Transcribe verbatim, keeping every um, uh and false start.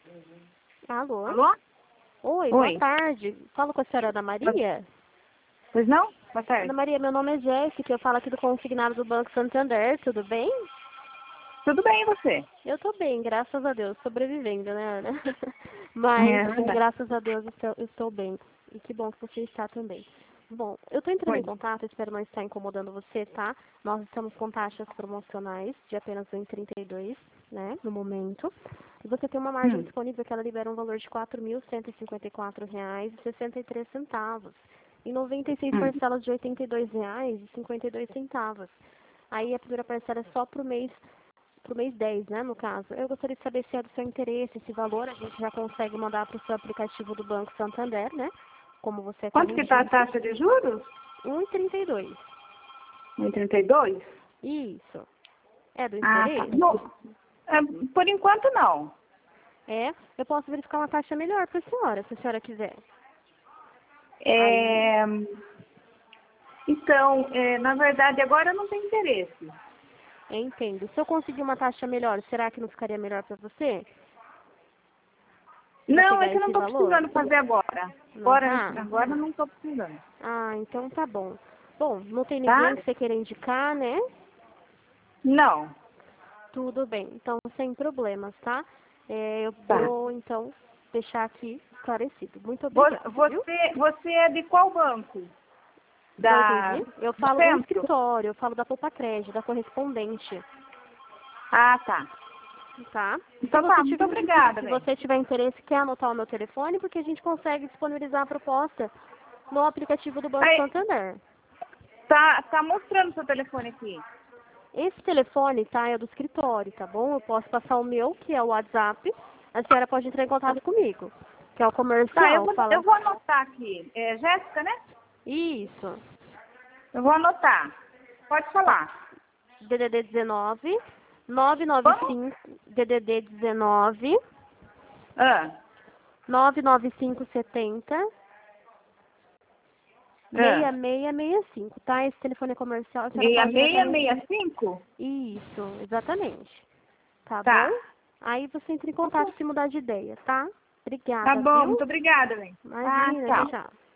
Alô? Alô? Oi, boa Oi. tarde. Falo com a senhora Ana Maria? Pois não? Boa tarde. Ana Maria, meu nome é Jéssica, eu falo aqui do consignado do Banco Santander, tudo bem? Tudo bem, e você? Eu tô bem, graças a Deus, sobrevivendo, né, Ana? Mas, É verdade. graças a Deus, estou, estou bem. E que bom que você está também. Bom, eu tô entrando em Oi. contato, espero não estar incomodando você, tá? Nós estamos com taxas promocionais de apenas um vírgula trinta e dois, né, no momento. E você tem uma margem Hum. disponível que ela libera um valor de quatro mil cento e cinquenta e quatro reais e sessenta e três centavos. Em noventa e seis Hum. parcelas de oitenta e dois reais e cinquenta e dois centavos. Aí a primeira parcela é só pro mês, pro mês dez, né, no caso. Eu gostaria de saber se é do seu interesse esse valor. A gente já consegue mandar para o seu aplicativo do Banco Santander, né? Como você está Quanto que está a pedindo. taxa de juros? um vírgula trinta e dois. um vírgula trinta e dois? Isso. É do Ah, tá. interesse? No, é, por enquanto, não. É. Eu posso verificar uma taxa melhor para a senhora, se a senhora quiser. Aí, É, então, é, na verdade, agora não tem interesse. eu entendo. Se eu conseguir uma taxa melhor, será que não ficaria melhor para você? Para Não, é pegar que eu não esse estou valor? precisando fazer agora. Não Agora, tá? agora não estou precisando. Ah, então tá bom. Bom, não tem ninguém Tá? que você queira indicar, né? Não. Tudo bem. Então, sem problemas, tá? É, eu Tá. vou, então, deixar aqui esclarecido. Muito Vo- obrigada, viu? Você, você é de qual banco? Não Da, entendi. Eu do falo do centro? escritório, eu falo da Poupa Crédito, da correspondente, Ah, tá. tá? Se Então você tá, muito tiver, obrigada, se bem. você tiver interesse, quer anotar o meu telefone, porque a gente consegue disponibilizar a proposta no aplicativo do Banco Aí, Santander. tá, tá mostrando seu telefone aqui. Esse telefone, tá, é do escritório, tá bom? Eu posso passar o meu, que é o WhatsApp. A senhora pode entrar em contato comigo, que é o Tá, eu comercial, vou, eu fala. vou anotar aqui. É Jéssica, né? Isso. Eu vou anotar. Pode Tá. falar. D D D dezenove, nove nove Vamos? cinco, D D D dezenove, Ah, nove nove cinco setenta, ah. seis seis seis cinco, tá? Esse telefone é comercial, a senhora seis pode seis diretamente. seis cinco? Isso, exatamente. Tá bom? Tá. Aí você entra em contato se mudar de ideia, tá? Tá Obrigada, bom, viu? muito obrigada, bem. Tá, Imagina, tchau, tchau. tchau.